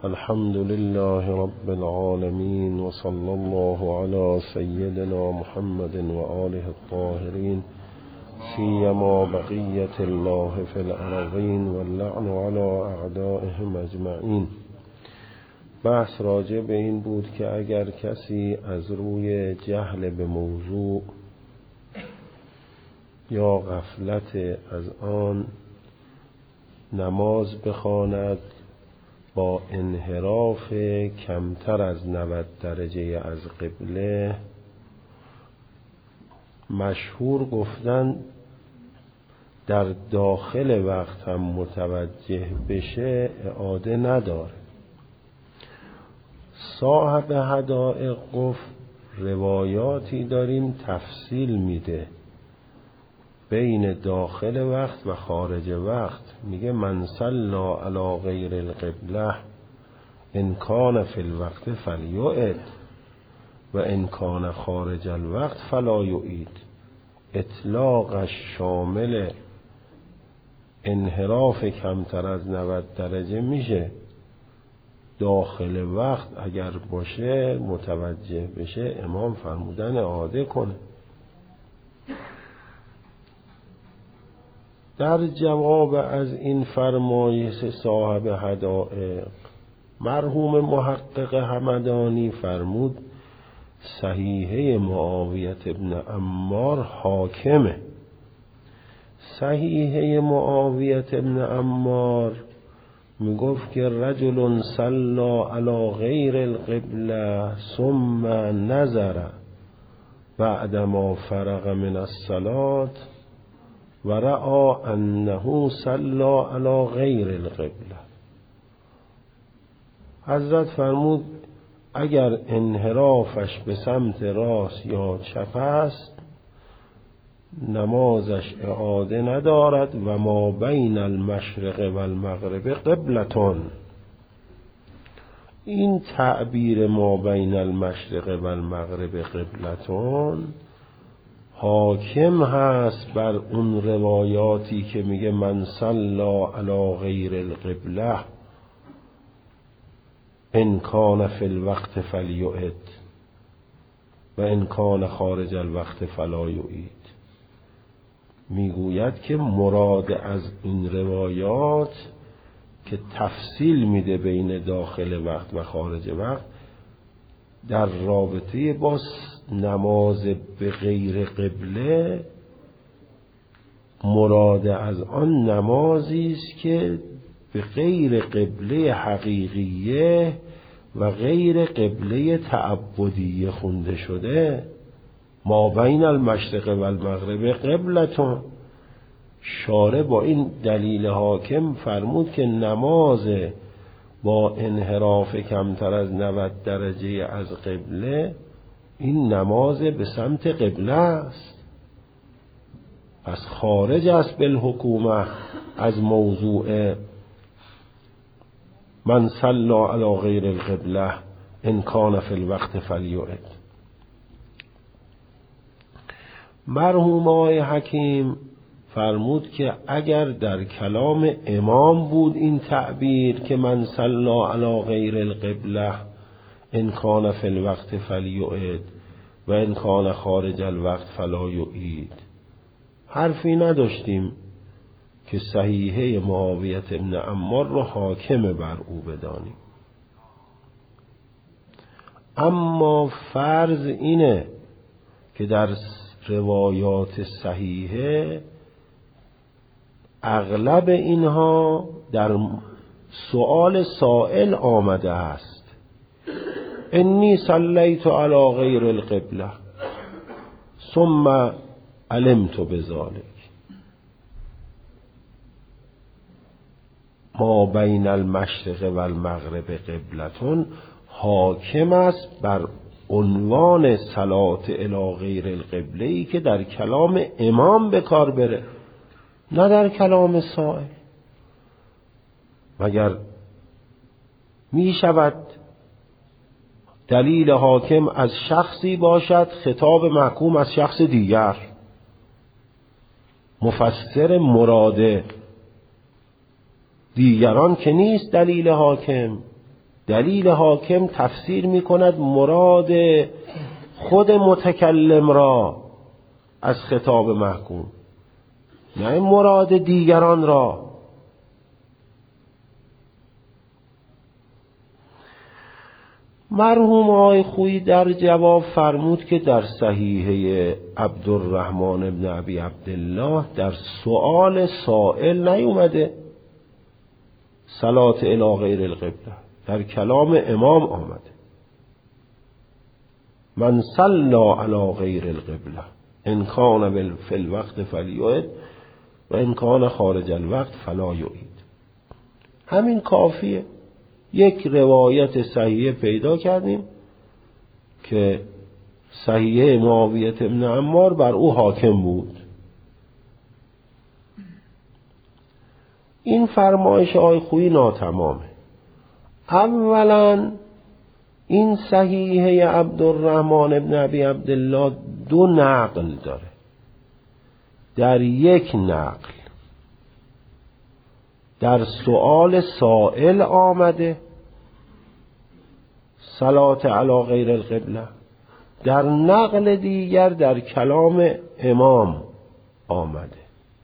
الحمد لله رب العالمين وصلى الله على سيدنا محمد وآله الطاهرين سيما بقية الله في الأرضين واللعن على أعدائهم أجمعين. بحث راجع به این بود که اگر کسی از روی جهل به موضوع یا غفلت از آن نماز بخواند با انحراف کمتر از 90 درجه از قبله، مشهور گفتن در داخل وقت هم متوجه بشه اعاده نداره. صاحب حدائق گفت روایاتی داریم تفصیل میده بین داخل وقت و خارج وقت. میگه من صلی علی غیر القبله ان کان فی الوقت فلیعد و ان کان خارج الوقت فلا یعید. اطلاقش شامل انحراف کمتر از 90 درجه میشه. داخل وقت اگر باشه متوجه بشه امام فرمودن اعاده کنه. در جواب از این فرمایش صاحب حدائق، مرحوم محقق همدانی فرمود صحیحه معاویه ابن عمار حاکمه. صحیحه معاویه ابن عمار میگفت که رجل صلی علی غیر القبله ثم نظر بعدما فرغ من الصلاة و رأى انه صلی علی غیر القبله. حضرت فرمود اگر انحرافش به سمت راست یا چپ است نمازش اعاده ندارد و ما بین المشرق و المغرب قبلتون. این تعبیر ما بین المشرق و المغرب قبلتون حاکم هست بر اون روایاتی که میگه من صلی علی غیر القبله ان کان فی الوقت فلیعد و ان کان خارج الوقت فلا یعید. میگوید که مراد از این روایات که تفصیل میده بین داخل وقت و خارج وقت در رابطه با نماز به غیر قبله، مراد از آن نمازی است که به غیر قبله حقیقیه و غیر قبله تعبدیه خونده شده. ما بین المشرق و المغرب قبلتون. شارع با این دلیل حاکم فرمود که نماز با انحراف کمتر از 90 درجه از قبله این نماز به سمت قبله است، پس خارج است بالحکومه از موضوع من صلی علی غیر القبله ان کان فی الوقت فلیعد. مرحوم آقای حکیم فرمود که اگر در کلام امام بود این تعبیر که من صلی علی غیر القبله ان کان فی الوقت فلیعد و ان کان خارج الوقت فلا یعید، حرفی نداشتیم که صحیحه معاویه ابن عمار رو حاکم بر او بدانیم. اما فرض اینه که در روایات صحیحه اغلب اینها در سؤال سائل آمده است انی صلیت علی غیر القبله ثم علمت بذلک. ما بین المشرق و المغرب قبلتون حاکم است بر عنوان صلات الی غیر القبله ای که در کلام امام به کار بره، نه در کلام سائل. مگر می شود دلیل حاکم از شخصی باشد خطاب محکوم از شخص دیگر؟ مفسر مراد دیگران که نیست دلیل حاکم. دلیل حاکم تفسیر می کند مراد خود متکلم را از خطاب محکوم، نه مراد دیگران را. مرحوم آقای خویی در جواب فرمود که در صحیحه عبدالرحمن ابن ابی عبدالله در سؤال سائل نیومده صلات الی غیر القبله، در کلام امام آمده من صلی علی غیر القبله ان کان فی الوقت فلیعد و ان کان خارج الوقت فلا یعید. همین کافیه. یک روایت صحیحه پیدا کردیم که صحیحه معاویه بن عمار بر او حاکم بود. این فرمایش آقای خویی ناتمامه. اولا این صحیحه عبدالرحمن ابن ابی عبدالله دو نقل داره. در یک نقل در سؤال سائل آمده صلات علی غیر القبله، در نقل دیگر در کلام امام آمده.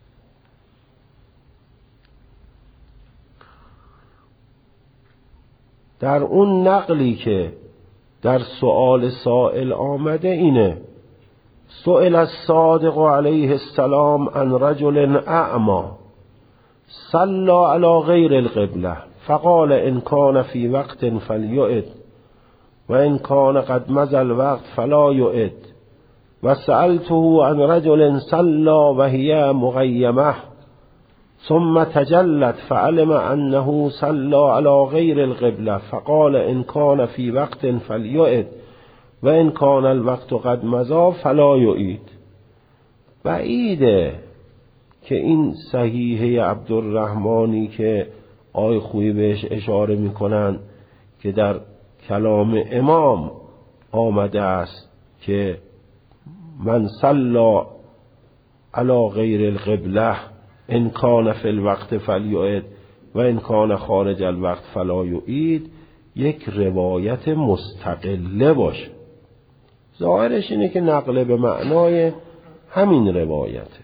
در اون نقلی که در سؤال سائل آمده اینه سئل الصادق علیه السلام عن رجل اعمی صلی علی غیر القبله فقال ان کان فی وقت فلیعد و ان کان قد مضى الوقت فلا یعد و سألته عن رجل صلی و هی مغیمه ثم تجلت فعلم انه صلی علی غیر القبله فقال ان کان فی وقت فلیعد و ان کان الوقت قد مضى فلا یعید. بعیده که این صحیحه عبدالرحمنی که آقای خویی بهش اشاره میکنن که در کلام امام آمده است که من صلی علی غیر القبله ان کان فی الوقت فلیعد و ان کان خارج الوقت فلا یعید، یک روایت مستقله باشه. ظاهرش اینه که نقل به معنای همین روایته.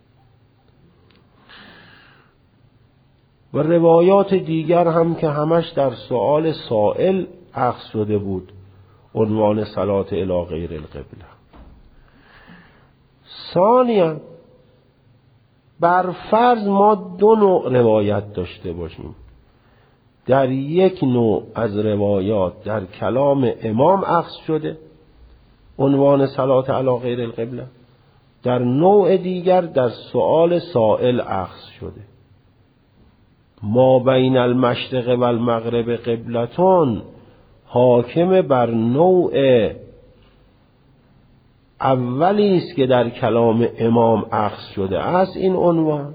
و روایات دیگر هم که همش در سؤال سائل اخذ شده بود عنوان صلات الی غیر القبله. ثانیاً بر فرض ما دو نوع روایت داشته باشیم. در یک نوع از روایات در کلام امام اخذ شده عنوان صلات علی غیر القبله، در نوع دیگر در سؤال سائل اخذ شده. ما بین المشرق و المغرب قبلتون حاکم بر نوع اولی است که در کلام امام اخذ شده است. این عنوان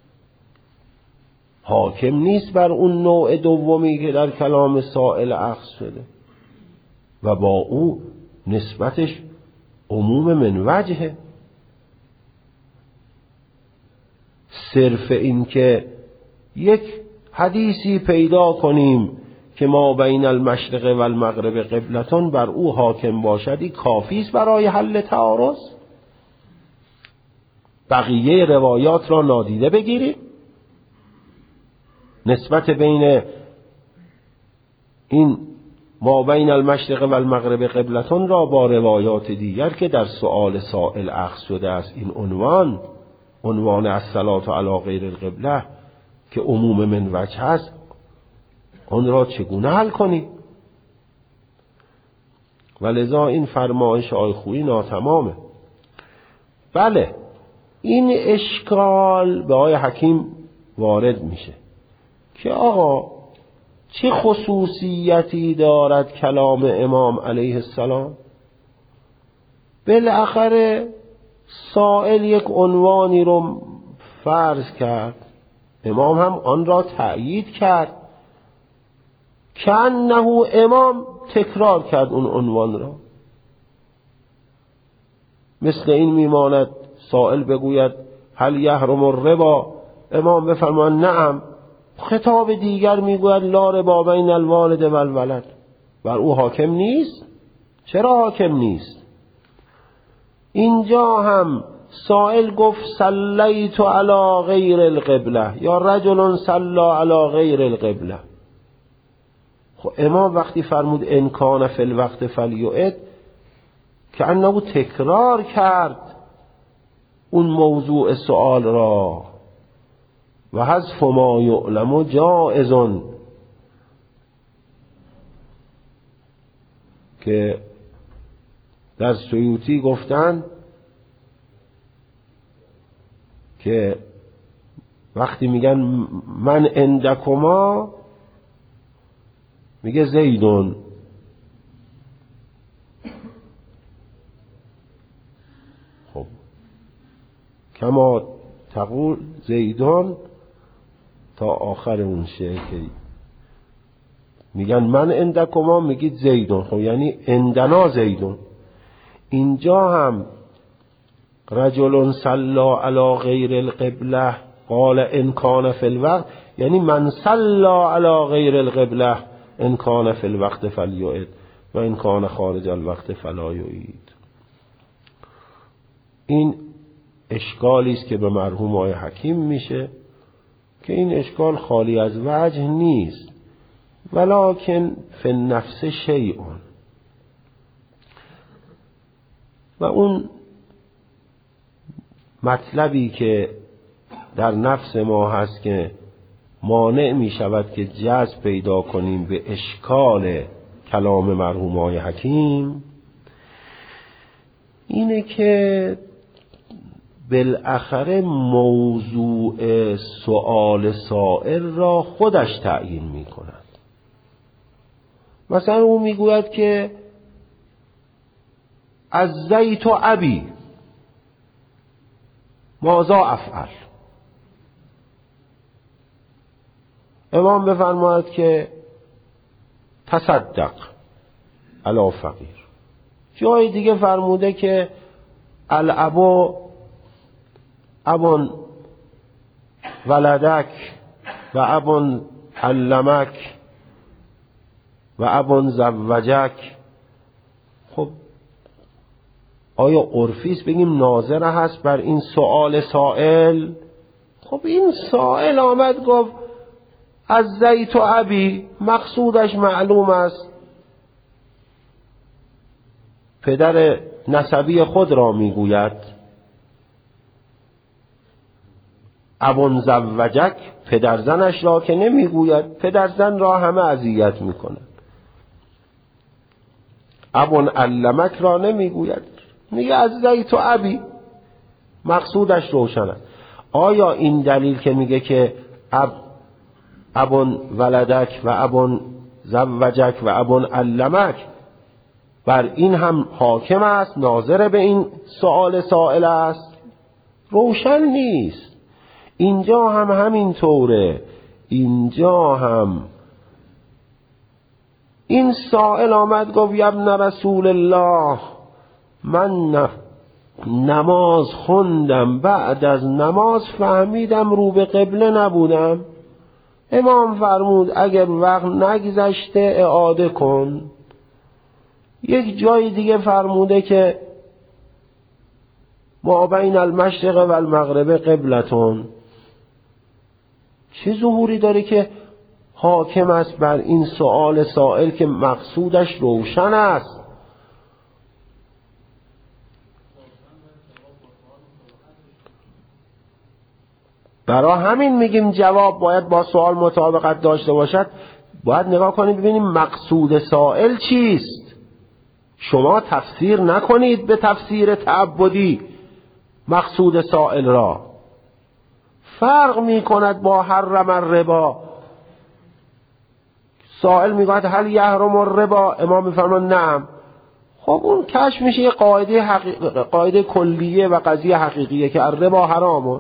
حاکم نیست بر اون نوع دومی که در کلام سائل اخذ شده و با او نسبتش عموم من وجهه. صرف این که یک حدیثی پیدا کنیم که ما بین المشرق و المغرب قبلتون بر او حاکم باشدی کافی است برای حل تعارض. بقیه روایات را نادیده بگیریم، نسبت بین این ما بین المشرق و المغرب قبلتون را با روایات دیگر که در سؤال سائل اخذ شده است این عنوان الصلاة علی غیر القبله که عموم من وجه هست، آن را چگونه حل کنی؟ ولذا این فرمایش آقای خویی ناتمامه. بله این اشکال به آقای حکیم وارد میشه که آقا چه خصوصیتی دارد کلام امام علیه السلام؟ بالاخره سائل یک عنوانی رو فرض کرد، امام هم آن را تأیید کرد، کأنه امام تکرار کرد اون عنوان را. مثل این میماند سائل بگوید هل یحرم الربا، امام بفرماید نعم، خطاب دیگر میگوید لا ربا بین الوالد و الولد. بر او حاکم نیست؟ چرا حاکم نیست؟ اینجا هم سائل گفت صلیت علی غیر القبله یا رجل صلی علی غیر القبله. خب امام وقتی فرمود ان کان فی الوقت فلیعد که انه تکرار کرد اون موضوع سؤال را و حذف ما یعلم جائز، که در سیوطی گفتن که وقتی میگن من عندکما میگه زیدون، خب کما تقول زیدون تا آخر اون شعر که میگن من عندکما میگید زیدون، خب یعنی عندنا زیدون. اینجا هم رجل صلی علی غیر القبله قال ان کان فی الوقت، یعنی من صلی علی غیر القبله ان کان فی الوقت فلیعد و ان کان خارج الوقت فلا یعید. این اشکالی است که به مرحوم آقای حکیم میشه که این اشکال خالی از وجه نیست، ولکن فی النفس شیء. و اون مطلبی که در نفس ما هست که مانع می شود که جذب پیدا کنیم به اشکال کلام مرحوم آقای حکیم، اینه که بالاخره موضوع سؤال سائل را خودش تعیین می کند. مثلا او می گوید که از زیت و ابی ماذا افعل. امام بفرماید که تصدق علی فقیر. جای دیگه فرموده که الابو ابن ولدک و ابن علمک و ابن زوجک. خب آیا عرفی است بگیم ناظر هست بر این سؤال سائل؟ خب این سائل آمد گفت از زیت و ابی، مقصودش معلوم است، پدر نسبی خود را میگوید. ابن زوجک، پدرزنش را که نمیگوید، پدرزن را همه اذیت میکنند. ابن علمک را نمیگوید، میگه از زیت و ابی، مقصودش روشن است. آیا این دلیل که میگه که ابن ولدک و ابن زوجک و ابن علمک بر این هم حاکم است، ناظر به این سؤال سائل است؟ روشن نیست. اینجا هم همین طوره. اینجا هم این سائل آمد گفت یا ابن رسول الله، من نماز خوندم، بعد از نماز فهمیدم رو به قبله نبودم. امام فرمود اگر وقت نگذشته اعاده کن. یک جای دیگه فرموده که ما بین المشرق و المغرب قبلتون. چه ظهوری داره که حاکم است بر این سؤال سائل که مقصودش روشن است؟ برای همین میگیم جواب باید با سوال مطابقت داشته باشد. باید نگاه کنید ببینیم مقصود سائل چیست. شما تفسیر نکنید به تفسیر تعبدی مقصود سائل را. فرق میکند با حرم الربا. سائل میگوید هل یحرم الربا؟ امام میفرماید نعم. خب اون کشف میشه یه قاعده کلیه و قضیه حقیقیه که الربا حرامه.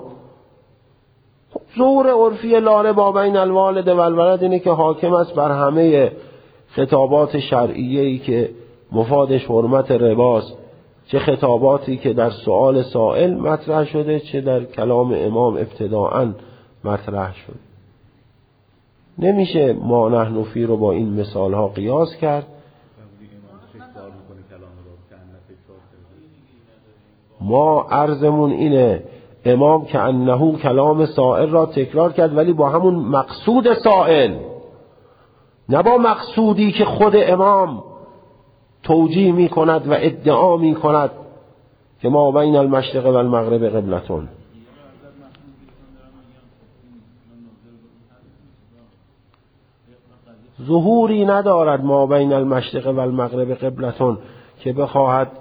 ظهور عرفی لا ربا بین الوالد و الولد اینه که حاکم است بر همه خطابات شرعیه‌ای که مفادش حرمت رباست، چه خطاباتی که در سؤال سائل مطرح شده چه در کلام امام ابتداءً مطرح شده. نمیشه ما نحن فی رو با این مثال ها قیاس کرد. ما عرضمون اینه امام که انه کلام سائل را تکرار کرد، ولی با همون مقصود سائل، نه با مقصودی که خود امام توجیه می کند و ادعا می کند که ما بین المشرق و المغرب قبلتون. ظهوری ندارد ما بین المشرق و المغرب قبلتون که بخواهد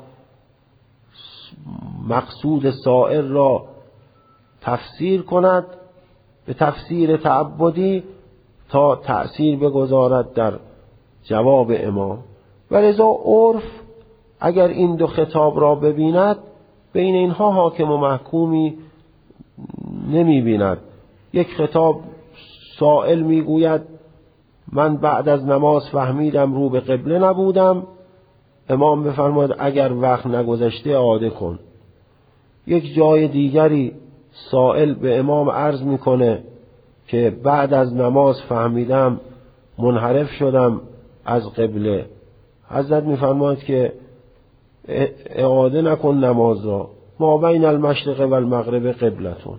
مقصود سائل را تفسیر کند به تفسیر تعبدی تا تأثیر بگذارد در جواب امام. ولذا عرف اگر این دو خطاب را ببیند بین اینها حاکم و محکومی نمی بیند. یک خطاب سائل می گوید من بعد از نماز فهمیدم رو به قبله نبودم، امام بفرماید اگر وقت نگذشته اعاده کن. یک جای دیگری سائل به امام عرض میکنه که بعد از نماز فهمیدم منحرف شدم از قبله، حضرت میفرماید که اعاده نکن نماز را، ما بین المشرق و المغرب قبلتون.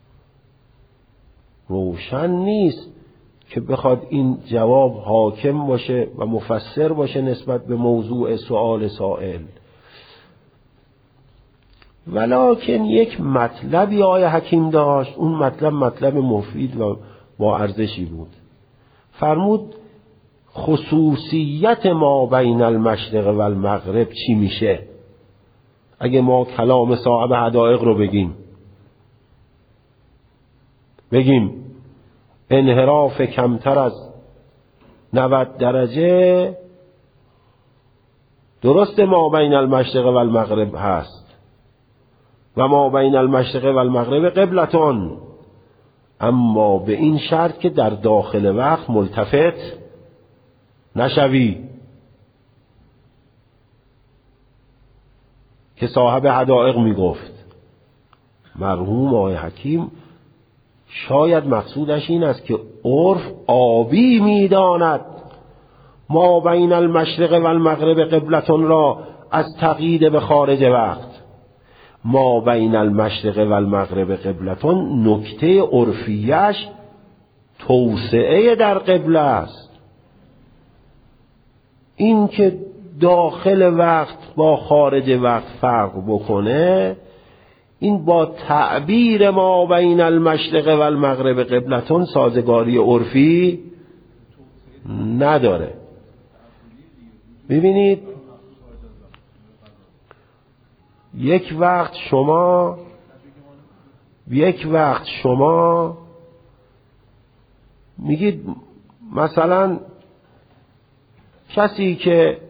روشن نیست که بخواد این جواب حاکم باشه و مفسر باشه نسبت به موضوع سؤال سائل. ولکن یک مطلبی آقای حکیم داشت، اون مطلب مفید و با ارزشی بود. فرمود خصوصیت ما بین المشرق و المغرب چی میشه اگه ما کلام صاحب حدائق رو بگیم انحراف کمتر از 90 درجه درست ما بین المشرق و المغرب هست و ما بین المشرق و المغرب قبلتون، اما به این شرط که در داخل وقت ملتفت نشوی، که صاحب حدائق میگفت. مرحوم آقای حکیم شاید مقصودش این است که عرف آبی میداند ما بین المشرق و المغرب قبلتون را از تقیید به خارج وقت. ما بین المشرق و المغرب قبلتون نکته عرفیش توسعه در قبله است. این که داخل وقت با خارج وقت فرق بکنه، این با تعبیر ما بین المشرق و المغرب قبلتون سازگاری عرفی نداره. ببینید یک وقت شما میگید مثلا کسی که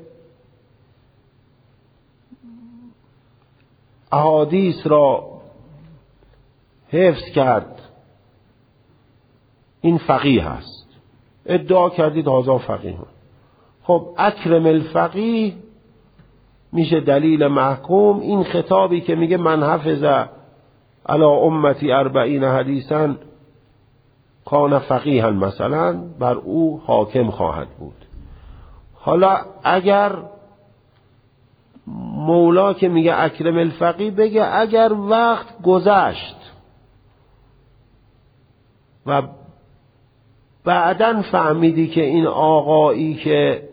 احادیث را حفظ کرد این فقیه هست، ادعا کردید هذا فقیه. خب اکرم الفقیه میشه دلیل محکوم. این خطابی که میگه من حفظ علی امتی 40 حدیثا کان فقیها مثلا، بر او حاکم خواهد بود. حالا اگر مولا که میگه اکرم الفقیه بگه اگر وقت گذشت و بعداً فهمیدی که این آقایی که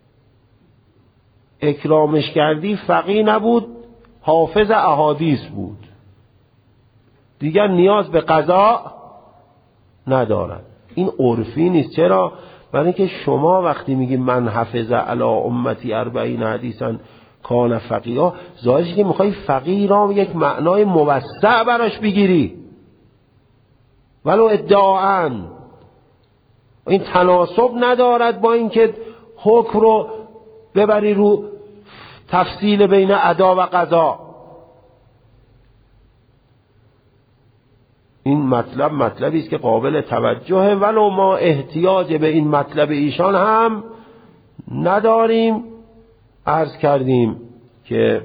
اکرامش کردی فقیه نبود، حافظ احادیث بود، دیگر نیاز به قضا ندارد. این عرفی نیست. چرا؟ برای اینکه شما وقتی میگی من حفظ علی امتی 40 حدیثا کان فقیها، ظاهرش که میخوای فقیه را یک معنای موسع براش بگیری، ولو ادعاً. این تناسب ندارد با اینکه حکم رو ببری رو تفصیل بین ادا و قضا. این مطلبی است که قابل توجهه، ولو ما احتیاج به این مطلب ایشان هم نداریم. عرض کردیم که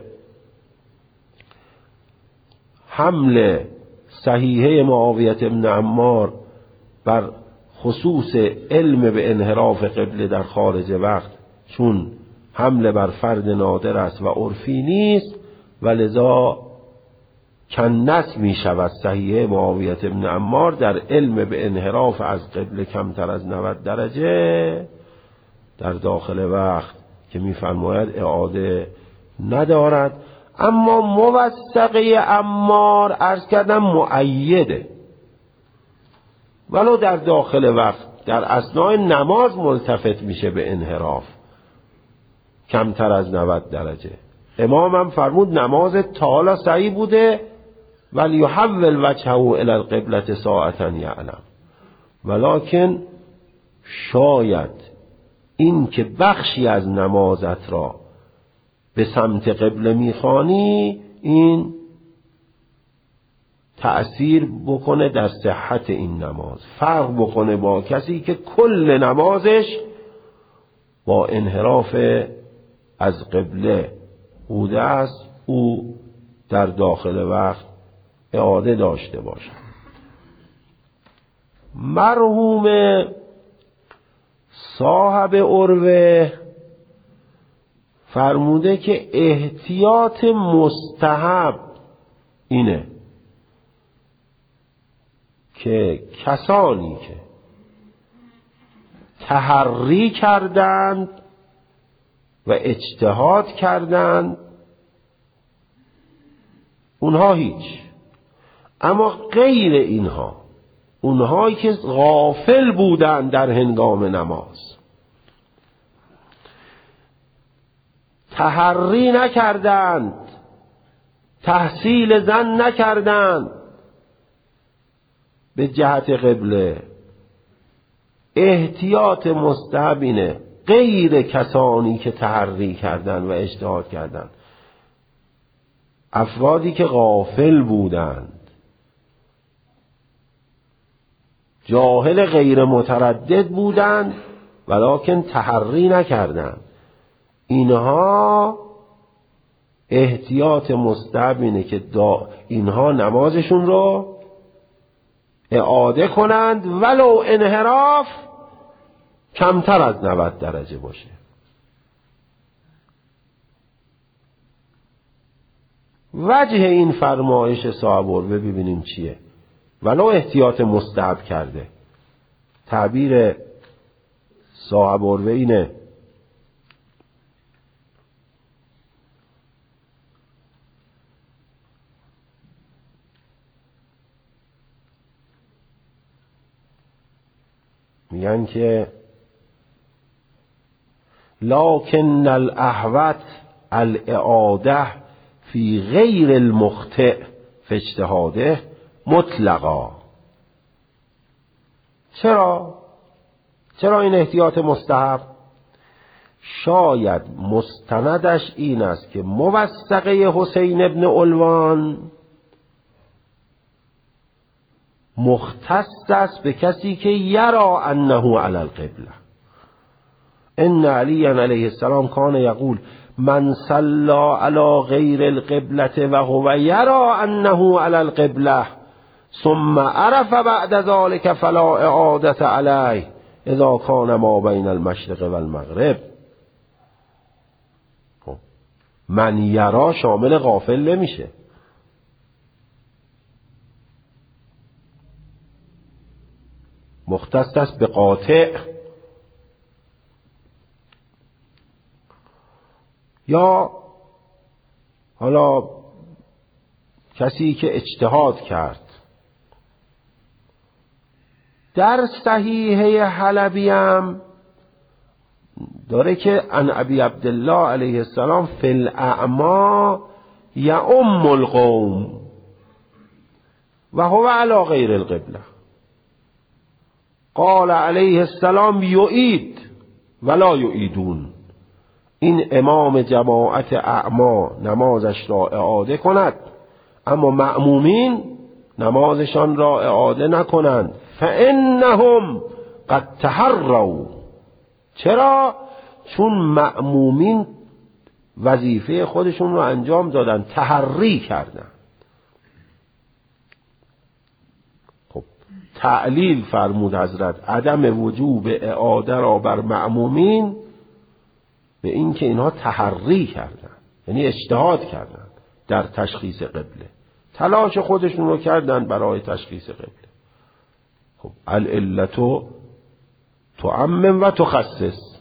حمل صحیحه معاویه بن عمار بر خصوص علم به انحراف قبله در خارج وقت چون حمله بر فرد نادر است و عرفی نیست و لذا کنت می شود صحیح معاویه بن عمار در علم به انحراف از قبله کمتر از 90 درجه در داخل وقت که می فرماید اعاده ندارد. اما موثقه عمار عرض کردم مؤیده، ولو در داخل وقت در اثناء نماز ملتفت میشه به انحراف کمتر از 90 درجه. امام هم فرمود نماز تا حالا صحیح بوده ولی یحول وجهه الی القبلة ساعة یعلم، ولکن شاید این که بخشی از نمازت را به سمت قبله میخوانی این تأثیر بکنه در صحت این نماز، فرق بکنه با کسی که کل نمازش با انحراف از قبله بوده است، او در داخل وقت اعاده داشته باشد. مرحوم صاحب عروه فرموده که احتیاط مستحب اینه که کسانی که تحری کردند و اجتهاد کردند اونها هیچ، اما غیر اینها، اونهایی که غافل بودند در هنگام نماز، تحری نکردند، تحصیل ظن نکردند به جهت قبله، احتیاط مستحب اینه غیر کسانی که تحری کردند و اجتهاد کردند، افرادی که غافل بودند، جاهل غیر متردد بودند ولکن تحری نکردند، اینها احتیاط مستحب اینه که اینها نمازشون رو اعاده کنند ولو انحراف کمتر از 90 درجه باشه. وجه این فرمایش صاحب عروه ببینیم چیه. ولو احتیاط مستحب کرده، تعبیر صاحب عروه اینه میگن که لکن الاحوط الاعاده فی غیر المخطئ فی اجتهاده مطلقا. چرا این احتیاط مستحب؟ شاید مستندش این است که موثقه حسین ابن علوان مختص است به کسی که یرا انه علی القبله. ان علی علیه السلام کان یقول من صلی علی غیر القبلة و هو یرا انه علی القبله ثم عرف بعد ذلك فلا اعادة علیه اذا کان ما بین المشرق و المغرب. من یرا شامل غافل نمیشه، مختص است به قاطع. یا حالا کسی که اجتهاد کرد. در صحیحه حلبی هم داره که عن ابی عبدالله علیه السلام فی الاعما یؤم القوم و هو علی غیر القبله. قال علیه السلام یعید ولا یعیدون. این امام جماعت اعما نمازش را اعاده کند اما مأمومین نمازشان را اعاده نکنند. فانهم قد تحروا. چرا؟ چون مأمومین وظیفه خودشون رو انجام دادن، تحری کردن. خب تعلیل فرمود حضرت عدم وجوب اعاده را بر مأمومین به این که اینها تحری کردن، یعنی اجتهاد کردن در تشخیص قبله، تلاش خودشون رو کردن برای تشخیص قبله. خب العلت تعمم و تخصص.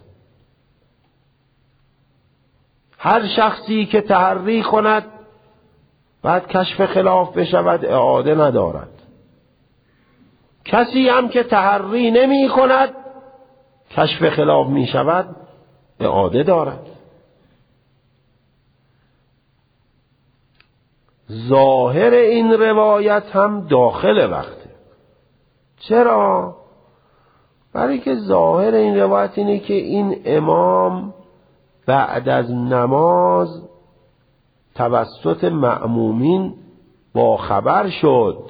هر شخصی که تحری کند بعد کشف خلاف بشود اعاده ندارد. کسی هم که تحری نمی کند کشف خلاف می شود اعاده دارد. ظاهر این روایت هم داخل وقته. چرا؟ برای که ظاهر این روایت اینه که این امام بعد از نماز توسط مأمومین با خبر شد.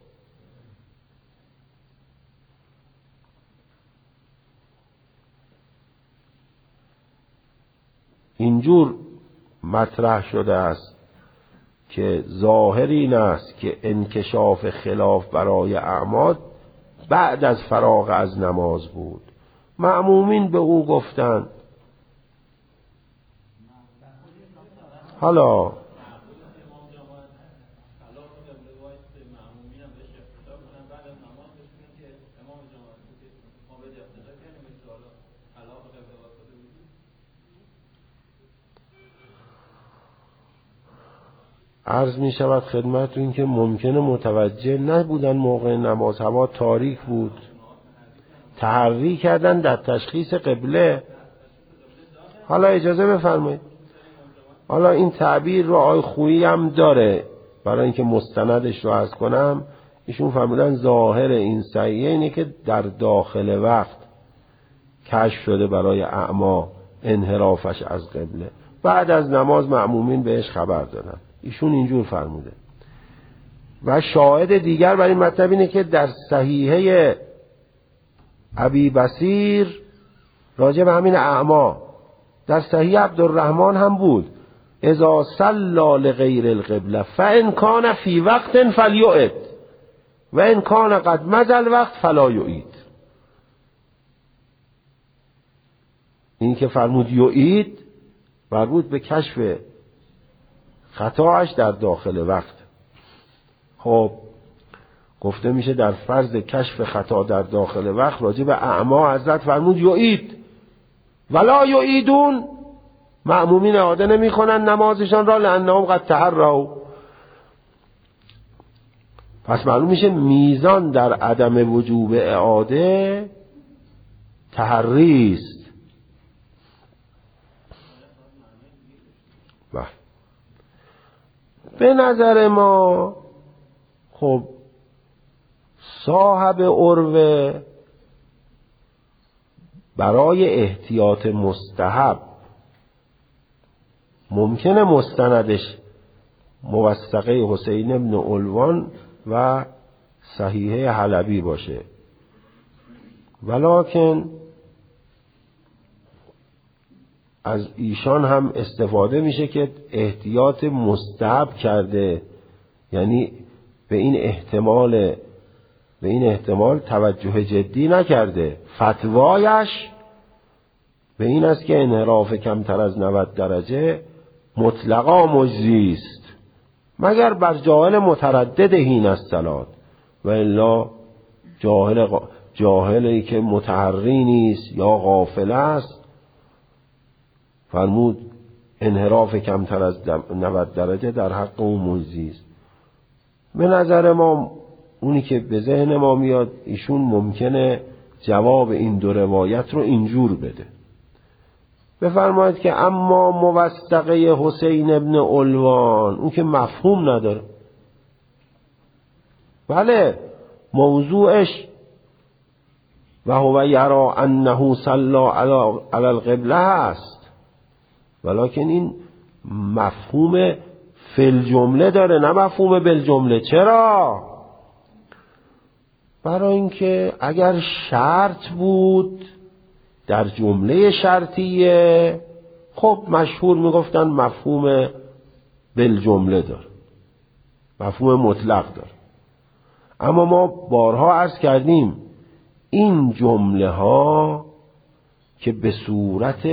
اینجور مطرح شده است که ظاهر این است که انکشاف خلاف برای اعماد بعد از فراغ از نماز بود. مأمومین به او گفتند حالا عرض می شود خدمتتون که ممکنه متوجه نبودن موقع نماز، هوا تاریک بود، تحری کردن در تشخیص قبله. حالا اجازه بفرمایید، حالا این تعبیر رو آقای خویی هم داره، برای اینکه مستندش رو عرض کنم ایشون فرمودن ظاهر این صحیحه اینه که در داخل وقت کشف شده برای اعما انحرافش از قبله، بعد از نماز مأمومین بهش خبر دادن. ایشون اینجور فرموده. و شاهد دیگر برای این مطلب اینه که در صحیحه ابی بصیر راجع به همین اعما در صحیح عبدالرحمن هم بود اذا صلی لغیر القبله فان کان فی وقت فلیعد و ان کان قد مضى الوقت فلا یعید. این که فرمود یعید مربوط به کشف خطاش در داخل وقت. خب گفته میشه در فرض کشف خطا در داخل وقت راجع به اعما حضرت فرمود یعید ولا یعیدون، مأمومین اعاده نمی کنن نمازشان را لانهم قد تحروا. پس معلوم میشه میزان در عدم وجوب اعاده تحری است. به نظر ما خب صاحب عروه برای احتیاط مستحب ممکنه مستندش موثقه حسین ابن علوان و صحیحه حلبی باشه، ولکن از ایشان هم استفاده میشه که احتیاط مستحب کرده، یعنی به این احتمال توجه جدی نکرده. فتوایش به این است که انحراف کمتر از 90 درجه مطلقا مجزی است مگر بر جاهل متردد حین الصلات، و الا جاهلی که متحری نیست یا غافل است فرمود انحراف کمتر از 90 درجه در حق اون مجزی است. به نظر ما اونی که به ذهن ما میاد ایشون ممکنه جواب این دو روایت رو اینجور بده، بفرماید که اما موثقه حسین ابن علوان اون که مفهوم نداره. بله موضوعش و هو یرا انه صلی علی القبله هست، ولکن این مفهوم فل جمله داره نه مفهوم بالجمله. چرا؟ برای اینکه اگر شرط بود در جمله شرطیه خب مشهور میگفتن مفهوم بالجمله داره، مفهوم مطلق داره. اما ما بارها عرض کردیم این جمله ها که به صورت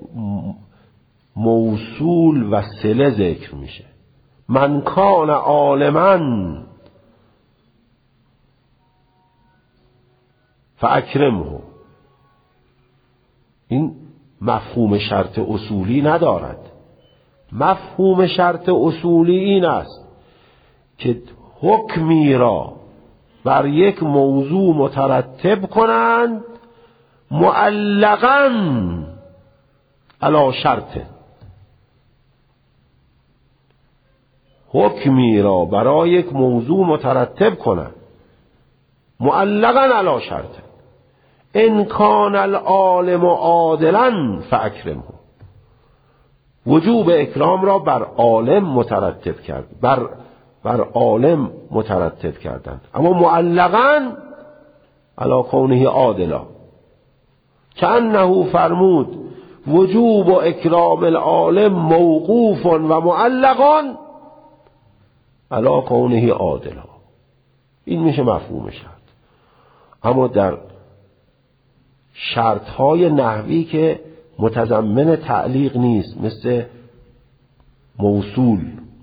موصول و صله ذکر میشه، من کان عالما فاکرمه، این مفهوم شرط اصولی ندارد. مفهوم شرط اصولی این است که حکمی را بر یک موضوع مترتب کنند معلقاً علی شرط، حکمی را برای یک موضوع مترتب کنند معلقاً علی شرط، ان کان العالم عادلا فاکرمه، وجوب اکرام را بر عالم مترتب کرد، بر عالم مترتب کردند، اما معلقاً علی کونه عادلا، کأنه فرمود وجوب اکرام العالم موقوف و معلق علی کونه عادلا. این میشه مفهوم شرط. اما در شرط های نحوی که متضمن تعلیق نیست، مثل موصول،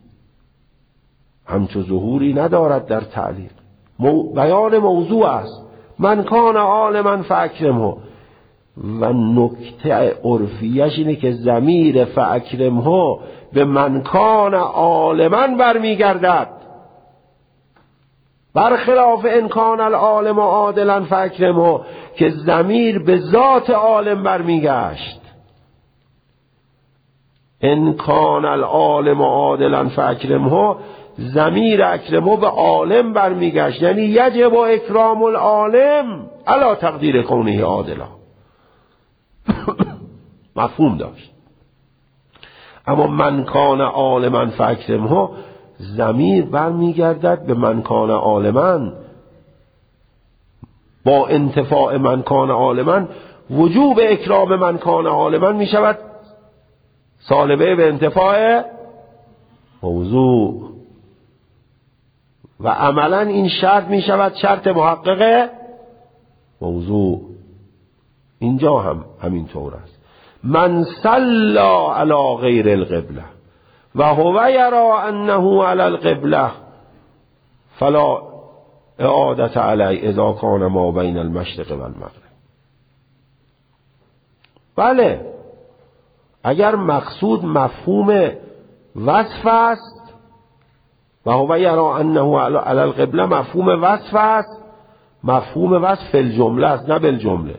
همچو ظهوری ندارد در تعلیق، بیان موضوع است، من کان عالما فاکرمه، و نکته عرفیش اینه که ضمیر فاکرمه به من کان عالما برمیگردد، برخلاف ان کان العالم عادلا فاکرمه که ضمیر به ذات عالم برمیگشت. ان کان العالم عادلا فاکرمه، ضمیر اکرمه به عالم برمیگشت، یعنی یجب اکرام العالم علی تقدیر کونه عادلا. مفهوم داشت. اما من کان عالما فاکرمه ضمیر برمیگردد به من کان عالما، با انتفاع من کان عالما وجوب اکرام من کان عالما می شود سالبه به انتفاع موضوع، و عملا این شرط می شود شرط محقق موضوع. اینجا هم همین طور است. من صلی علی غیر القبله و هو یرا انه علی القبله فلا اعادت علی اذا کان ما بین المشرق و المغرب. بله، اگر مقصود مفهوم وصف است و هو یرا انه علی القبله مفهوم وصف است، مفهوم وصف فی الجمله است نه بالجمله.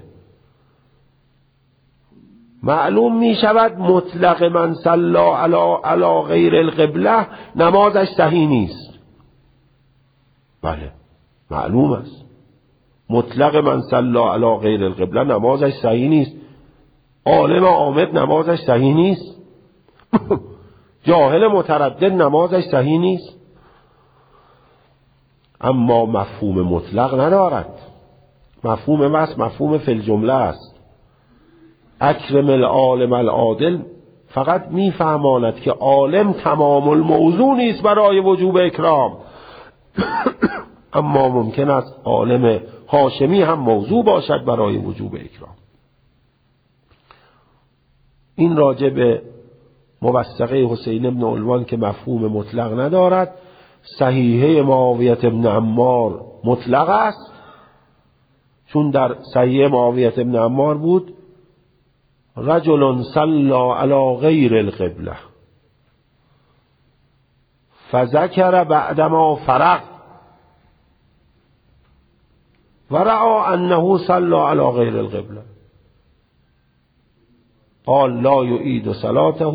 معلوم می شود مطلق من صلی علی غیر القبله نمازش صحیح نیست. بله معلوم است مطلق من صلی علی غیر القبله نمازش صحیح نیست. عالم عامد نمازش صحیح نیست. جاهل متردد نمازش صحیح نیست. اما مفهوم مطلق ندارد. مفهوم وصف مفهوم فی الجمله است. اکرم العالم العادل فقط میفهماند که عالم تمام الموضوع نیست برای وجوب اکرام. اما ممکن است عالم هاشمی هم موضوع باشد برای وجوب اکرام. این راجع به موثقه حسین ابن علوان که مفهوم مطلق ندارد. صحیحه معاویه ابن عمار مطلق است، چون در صحیحه معاویه ابن عمار بود رجل صلی علی غیر القبله فذکر بعدما فرغ و رأى انه صلی علی غیر القبله قال لا یعید صلاته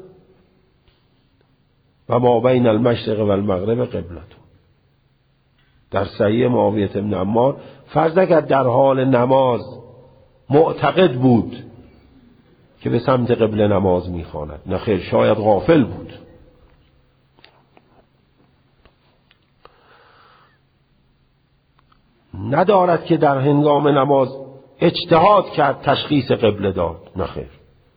و ما بین المشرق و المغرب قبلته. در صحیح معاویه بن عمار فرض نکرد در حال نماز معتقد بود که به سمت قبله نماز میخواند، نه خیر، شاید غافل بود. ندارد که در هنگام نماز اجتهاد کرد تشخیص قبله داد، نه خیر،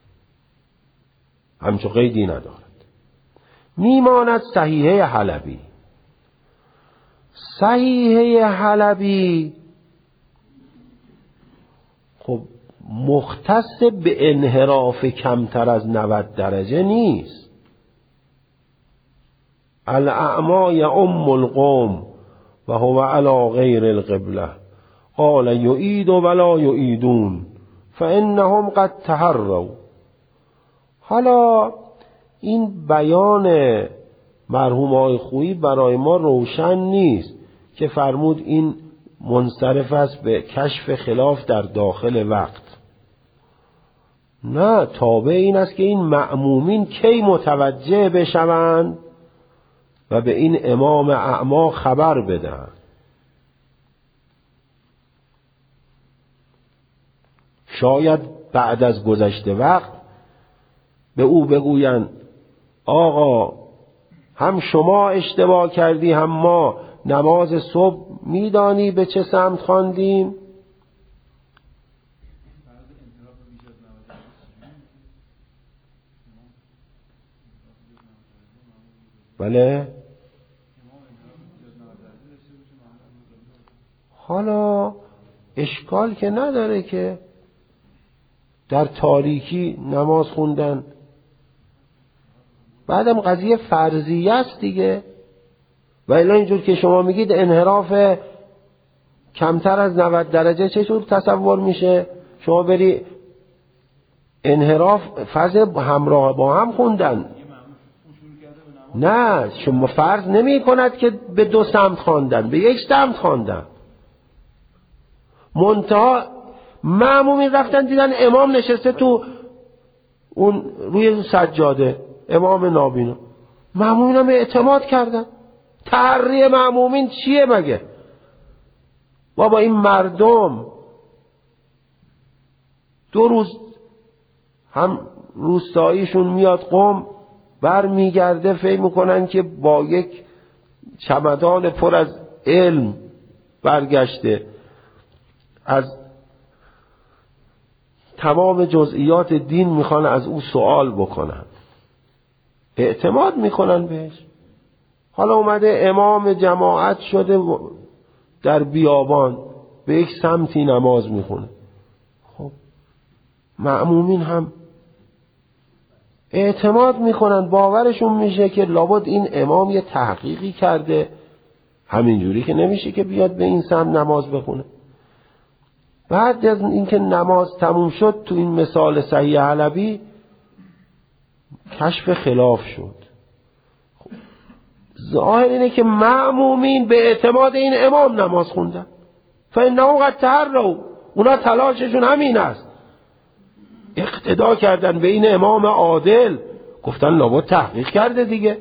همچو قیدی ندارد. میماند صحیحه حلبی. صحیحه حلبی خب مختص به انحراف کمتر از 90 درجه نیست. الاعمی یؤم القوم و هو علی غیر القبله قال یعید ولا یعیدون فانهم قد تحروا. حالا این بیان مرحوم آقای خویی برای ما روشن نیست که فرمود این منصرف است به کشف خلاف در داخل وقت. نه، تابع این است که این مأمومین کی متوجه بشوند و به این امام اعمی خبر بدن. شاید بعد از گذشت وقت به او بگویند آقا هم شما اشتباه کردی هم ما، نماز صبح میدانی به چه سمت خواندیم؟ بله. حالا اشکال که نداره که در تاریکی نماز خوندن، بعدم قضیه فرضیه است دیگه. و الا اینجور که شما میگید انحراف کمتر از 90 درجه چطور تصور میشه؟ شما بری انحراف فرض همراه با هم خوندن، نه شما فرض نمی کند که به 2 سمت خواندن، به 1 سمت خواندن. منتها مأمومین رفتن دیدن امام نشسته تو اون روی سجاده، امام نابینا، مأمومین هم اعتماد کردن. تحری مأمومین چیه مگه؟ بابا این مردم 2 روز هم روستاییشون میاد قم، بر میگرده فکر میکنن که با یک چمدان پر از علم برگشته، از تمام جزئیات دین میخوان از او سوال بکنن، اعتماد میکنن بهش. حالا اومده امام جماعت شده در بیابان به 1 سمتی نماز میخونه. خب مأمومین هم اعتماد میکنن، باورشون میشه که لابد این امام یه تحقیقی کرده، همینجوری که نمیشه که بیاد به این سمت نماز بخونه. بعد از اینکه نماز تموم شد تو این مثال صحیح حلبی کشف خلاف شد. ظاهر اینه که مأمومین به اعتماد این امام نماز خوندن، فانهم قد تحروا، اونا تلاششون همین است، اقتدا کردن به این امام عادل، گفتن لابد تحقیق کرده دیگه.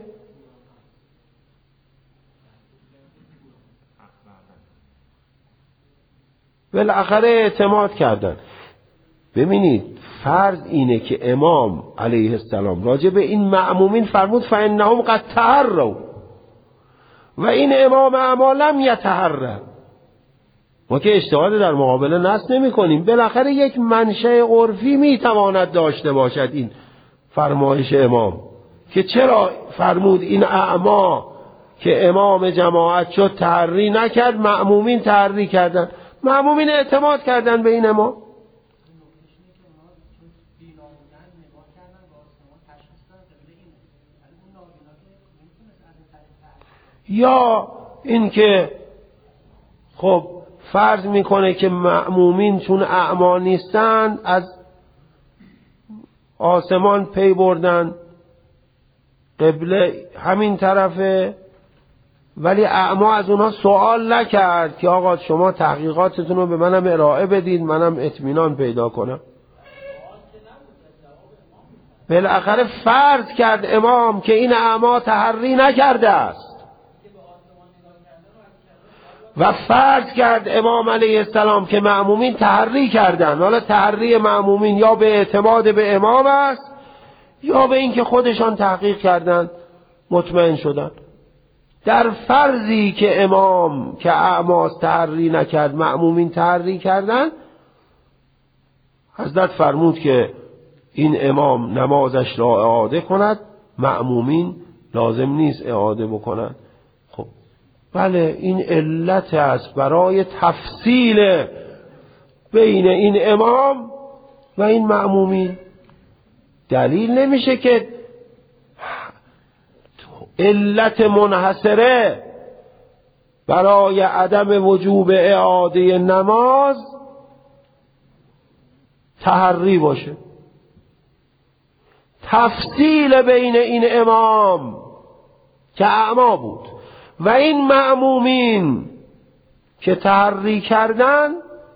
بالاخره اعتماد کردن. ببینید فرض اینه که امام علیه السلام راجع به این مأمومین فرمود فانهم قد تحروا و این امام اعمی لم یتحرر. ما که اجتهاد در مقابل نص نمی کنیم، بالاخره یک منشأ عرفی می تواند داشته باشد این فرمایش امام که چرا فرمود این اعمی که امام جماعت شد تحری نکرد، مأمومین تحری کردن، مأمومین اعتماد کردن به این امام. یا اینکه خب فرض میکنه که مأمومین چون اعما نیستن از آسمان پی بردن، قبله همین طرفه، ولی اعما از اونها سوال نکرد که آقا شما تحقیقاتتون رو به منم ارائه بدید منم اطمینان پیدا کنم. بالاخره فرض کرد امام که این اعما تحری نکرده است و فرض کرد امام علیه السلام که مأمومین تحری کردن. حالا تحری مأمومین یا به اعتماد به امام است یا به این که خودشان تحقیق کردن مطمئن شدن. در فرضی که امام که اعماس تحری نکرد مأمومین تحری کردن، حضرت فرمود که این امام نمازش را اعاده کند، مأمومین لازم نیست اعاده بکنند. خب بله این علت است برای تفصیل بین این امام و این مأمومین. دلیل نمیشه که علت منحصره برای عدم وجوب اعاده نماز تحری باشه. تفصیل بین این امام که اعما بود و این مأمومین که تحری کردن،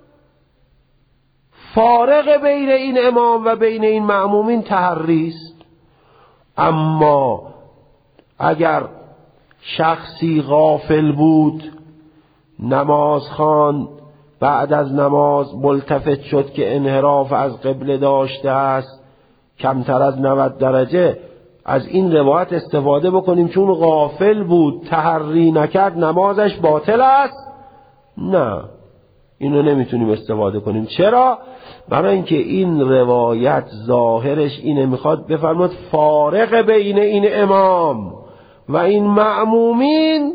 فارق بین این امام و بین این مأمومین تحری است. اما اگر شخصی غافل بود، نماز خواند، بعد از نماز ملتفت شد که انحراف از قبله داشته است کمتر از 90 درجه، از این روایت استفاده بکنیم چون غافل بود تحری نکرد نمازش باطل است؟ نه، اینو نمیتونیم استفاده کنیم. چرا؟ برای اینکه این روایت ظاهرش اینه، میخواد بفرماد فارق بین این امام و این مأمومین،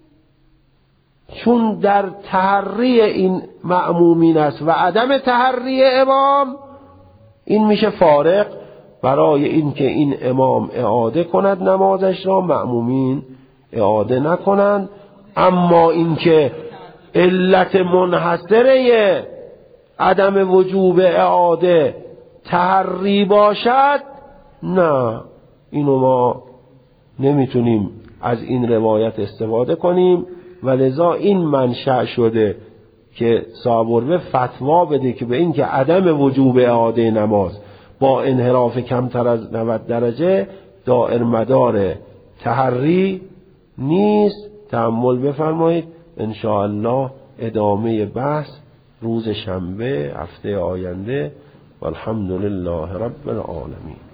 چون در تحری این مأمومین است و عدم تحری امام، این میشه فارق برای اینکه این امام اعاده کند نمازش را، مأمومین اعاده نکنند. اما اینکه علت منحصره عدم وجوب اعاده تحری باشد، نه، اینو ما نمیتونیم از این روایت استفاده کنیم و لذا این منشأ شده که صاحب فتوا بده که به این که عدم وجوب اعاده نماز با انحراف کمتر از 90 درجه دائر مدار تحری نیست. تأمل بفرمایید. ان شاء الله ادامه بحث روز شنبه هفته آینده. والحمد لله رب العالمین.